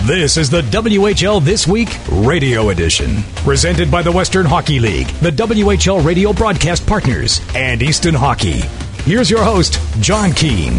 This is the WHL This Week Radio Edition, presented by the Western Hockey League, the WHL radio broadcast partners, and Easton Hockey. Here's your host, John Keane.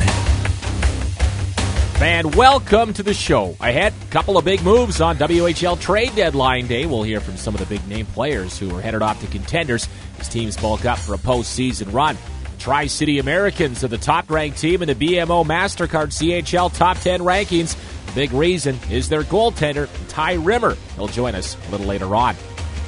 And welcome to the show. I had a couple of big moves on WHL trade deadline day. We'll hear from some of the big-name players who are headed off to Contenders as teams bulk up for a postseason run. Tri-City Americans are the top-ranked team in the BMO MasterCard CHL Top 10 rankings. The big reason is their goaltender, Ty Rimmer. He'll join us a little later on.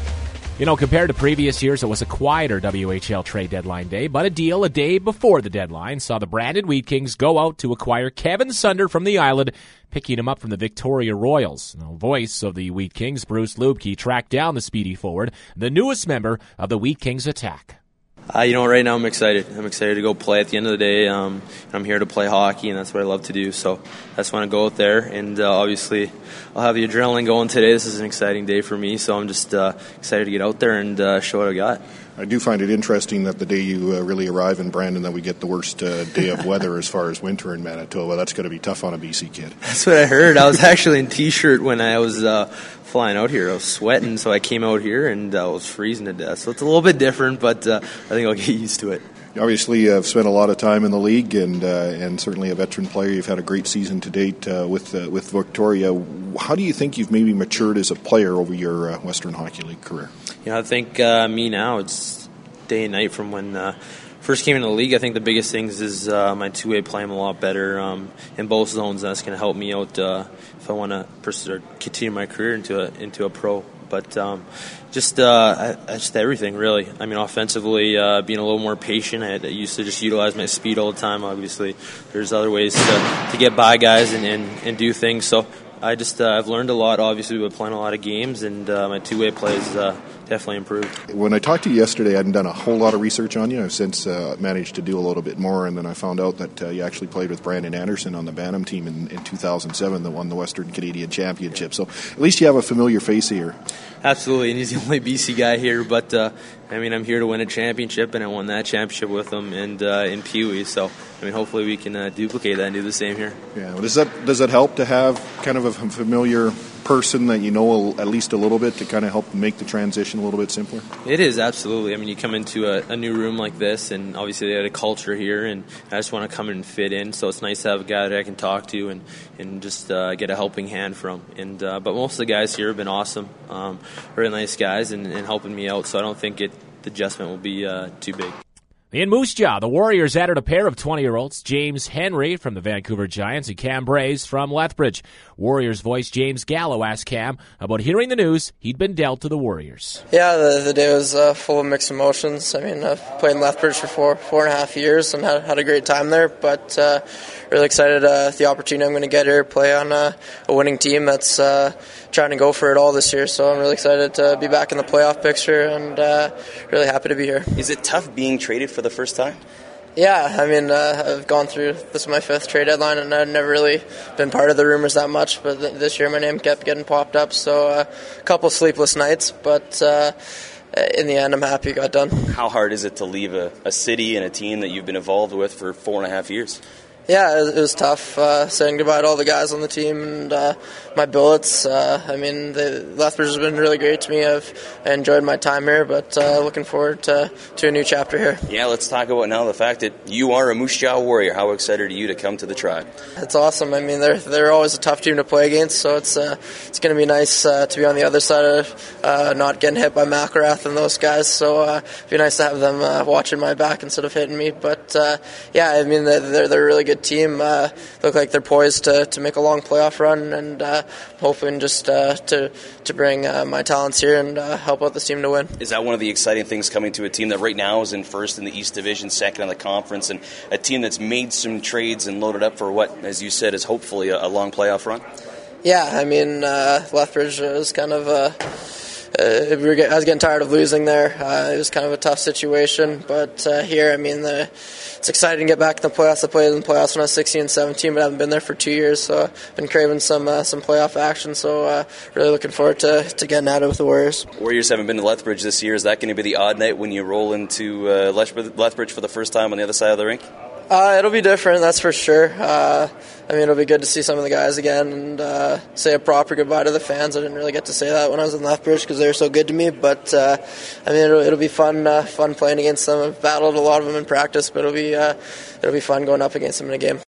You know, compared to previous years, it was a quieter WHL trade deadline day, but a deal a day before the deadline saw the Brandon Wheat Kings go out to acquire Kevin Sunder from the Island, picking him up from the Victoria Royals. The voice of the Wheat Kings, Bruce Lubke, tracked down the speedy forward, the newest member of the Wheat Kings attack. Right now I'm excited. I'm excited to go play. At the end of the day, I'm here to play hockey, and that's what I love to do. So I just want to go out there, and obviously I'll have the adrenaline going today. This is an exciting day for me, so I'm just excited to get out there and show what I got. I do find it interesting that the day you really arrive in Brandon that we get the worst day of weather as far as winter in Manitoba. That's going to be tough on a BC kid. That's what I heard. I was actually in T-shirt when I was flying out here. I was sweating, so I came out here and I was freezing to death. So it's a little bit different, but I think I'll get used to it. Obviously, you've spent a lot of time in the league and certainly a veteran player. You've had a great season to date with Victoria. How do you think you've maybe matured as a player over your Western Hockey League career? I think me now, it's day and night from when first came into the league. I think the biggest things is my two-way play. I'm a lot better in both zones. That's going to help me out if I want to continue my career into a pro. But just everything, really. I mean, offensively, being a little more patient. I used to just utilize my speed all the time. Obviously, there's other ways to get by guys and do things. So I've learned a lot. Obviously, we've been playing a lot of games, and my two-way play is definitely improved. When I talked to you yesterday, I hadn't done a whole lot of research on you. I've since managed to do a little bit more, and then I found out that you actually played with Brandon Anderson on the Bantam team in 2007 that won the Western Canadian Championship. So at least you have a familiar face here. Absolutely, and he's the only BC guy here. But I'm here to win a championship, and I won that championship with him and in Pee Wee. So hopefully we can duplicate that and do the same here. Yeah. Well, does that help to have kind of a familiar person that you know at least a little bit to kind of help make the transition a little bit simpler? It is, absolutely. You come into a new room like this, and obviously they had a culture here, and I just want to come in and fit in. So it's nice to have a guy that I can talk to and just get a helping hand from. And but most of the guys here have been awesome, really nice guys, and helping me out. So I don't think the adjustment will be too big. In Moose Jaw, the Warriors added a pair of 20-year-olds, James Henry from the Vancouver Giants and Cam Braze from Lethbridge. Warriors voice James Gallo asked Cam about hearing the news he'd been dealt to the Warriors. Yeah, the day was full of mixed emotions. I've played in Lethbridge for four and a half years and had a great time there, but really excited the opportunity I'm going to get here, play on a winning team that's trying to go for it all this year. So I'm really excited to be back in the playoff picture and really happy to be here. Is it tough being traded for the first time? Yeah, I've gone through, this is my fifth trade deadline, and I've never really been part of the rumors that much, but this year my name kept getting popped up, so a couple sleepless nights, but in the end I'm happy it got done. How hard is it to leave a city and a team that you've been involved with for 4.5 years? Yeah, it was tough saying goodbye to all the guys on the team and my billets. Lethbridge has been really great to me. I've enjoyed my time here, but looking forward to a new chapter here. Yeah, let's talk about now the fact that you are a Moose Jaw Warrior. How excited are you to come to the Tribe? It's awesome. They're always a tough team to play against, so it's going to be nice to be on the other side of not getting hit by McElrath and those guys. So it'd be nice to have them watching my back instead of hitting me. But they're a really good team. Look like they're poised to make a long playoff run, and hoping just to bring my talents here and help out the team to win. Is that one of the exciting things coming to a team that right now is in first in the East Division, second in the conference, and a team that's made some trades and loaded up for what, as you said, is hopefully a long playoff run? Yeah, Lethbridge is kind of I was getting tired of losing there. It was kind of a tough situation, but here, it's exciting to get back in the playoffs. I played in the playoffs when I was 16 and 17, but I haven't been there for 2 years, so I've been craving some playoff action, so really looking forward to getting at it with the Warriors. Warriors haven't been to Lethbridge this year. Is that going to be the odd night when you roll into Lethbridge for the first time on the other side of the rink? It'll be different, that's for sure. It'll be good to see some of the guys again and say a proper goodbye to the fans. I didn't really get to say that when I was in Lethbridge because they were so good to me. But it'll be fun playing against them. I've battled a lot of them in practice, but it'll be fun going up against them in a game.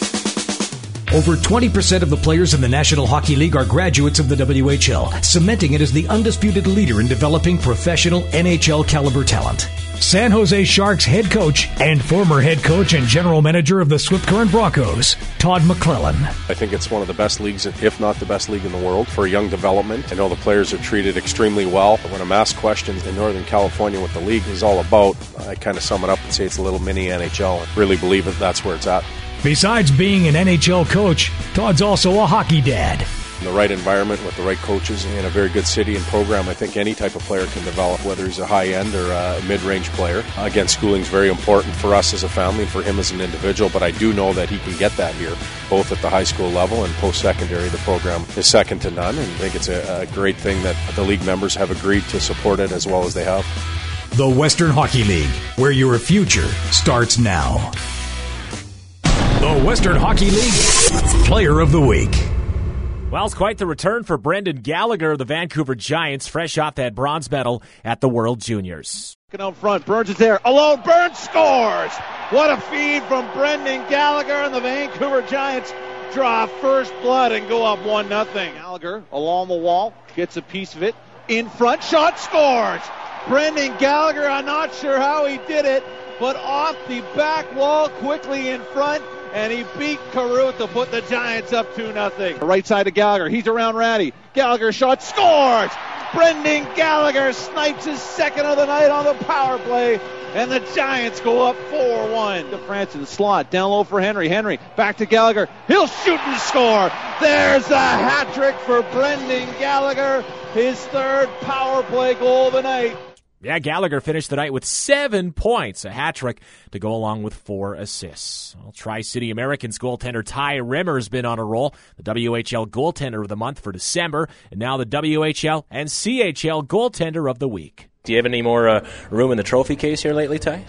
Over 20% of the players in the National Hockey League are graduates of the WHL, cementing it as the undisputed leader in developing professional NHL-caliber talent. San Jose Sharks head coach and former head coach and general manager of the Swift Current Broncos, Todd McClellan. I think it's one of the best leagues, if not the best league in the world, for young development. I know the players are treated extremely well. When I'm asked questions in Northern California what the league is all about, I kind of sum it up and say it's a little mini NHL. I really believe that that's where it's at. Besides being an NHL coach, Todd's also a hockey dad. In the right environment with the right coaches in a very good city and program, I think any type of player can develop, whether he's a high-end or a mid-range player. Again, schooling's very important for us as a family and for him as an individual, but I do know that he can get that here, both at the high school level and post-secondary. The program is second to none, and I think it's a great thing that the league members have agreed to support it as well as they have. The Western Hockey League, where your future starts now. The Western Hockey League Player of the Week. Well, it's quite the return for Brendan Gallagher of the Vancouver Giants, fresh off that bronze medal at the World Juniors. Out front, Burns is there, alone, Burns scores! What a feed from Brendan Gallagher, and the Vancouver Giants draw first blood and go up 1-0. Gallagher along the wall, gets a piece of it, in front, shot, scores! Brendan Gallagher, I'm not sure how he did it, but off the back wall, quickly in front, and he beat Carew to put the Giants up 2-0. Right side of Gallagher. He's around Ratty. Gallagher shot, scores! Brendan Gallagher snipes his second of the night on the power play, and the Giants go up 4-1. To Francis, slot, down low for Henry. Henry, back to Gallagher. He'll shoot and score. There's a hat trick for Brendan Gallagher, his third power play goal of the night. Yeah, Gallagher finished the night with 7 points, a hat trick to go along with 4 assists. Well, Tri-City Americans goaltender Ty Rimmer has been on a roll, the WHL goaltender of the month for December, and now the WHL and CHL goaltender of the week. Do you have any more room in the trophy case here lately, Ty?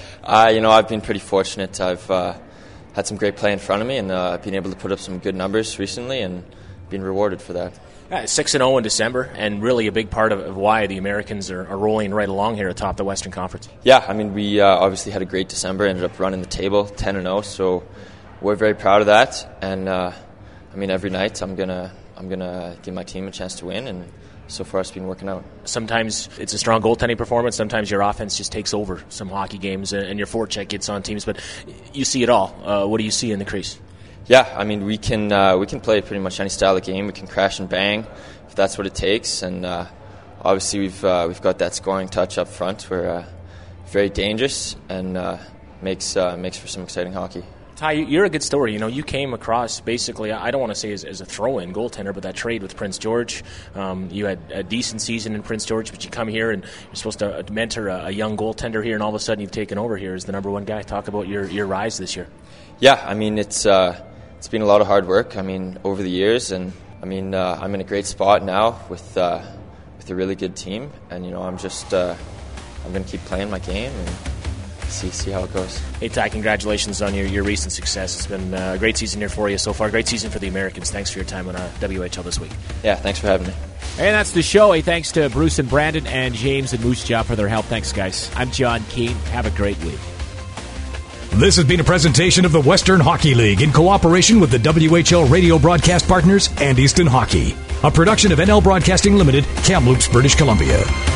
I've been pretty fortunate. I've had some great play in front of me, and I've been able to put up some good numbers recently and been rewarded for that. 6-0 in December, and really a big part of why the Americans are rolling right along here atop the Western Conference. Yeah, we obviously had a great December, ended up running the table 10-0, so we're very proud of that. And every night I'm gonna give my team a chance to win, and so far it's been working out. Sometimes it's a strong goaltending performance. Sometimes your offense just takes over some hockey games, and your forecheck gets on teams. But you see it all. What do you see in the crease? Yeah, we can play pretty much any style of game. We can crash and bang if that's what it takes, and obviously we've got that scoring touch up front. We're very dangerous and makes for some exciting hockey. Ty, you're a good story. You came across basically, I don't want to say as a throw-in goaltender, but that trade with Prince George. You had a decent season in Prince George, but you come here and you're supposed to mentor a young goaltender here, and all of a sudden you've taken over here as the number one guy. Talk about your rise this year. Yeah, it's been a lot of hard work. Over the years, and I'm in a great spot now with a really good team, and I'm going to keep playing my game and see how it goes. Hey Ty, congratulations on your recent success. It's been a great season here for you so far. Great season for the Americans. Thanks for your time on WHL this week. Yeah, thanks for having me. And that's the show. Hey, thanks to Bruce and Brandon and James and Moose Jaw for their help. Thanks, guys. I'm John Keane. Have a great week. This has been a presentation of the Western Hockey League in cooperation with the WHL radio broadcast partners and Easton Hockey. A production of NL Broadcasting Limited, Kamloops, British Columbia.